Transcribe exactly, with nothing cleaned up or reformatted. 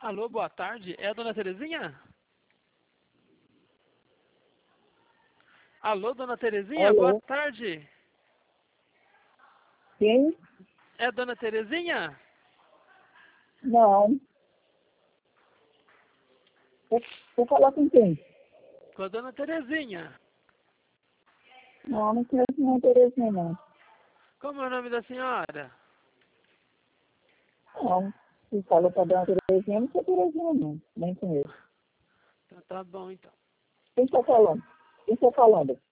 Alô, boa tarde. É a dona Terezinha? Alô, dona Terezinha, boa Alô? tarde. Quem? É a dona Terezinha? Não. Você você falar com quem? Com a dona Terezinha. Não, não conheço nenhuma Terezinha, não. Como é o nome da senhora? Não. Se falou pra Dona Terezinha, não sou Terezinha, não. Nem conheço. Então tá bom, então. Quem está falando? Quem está falando?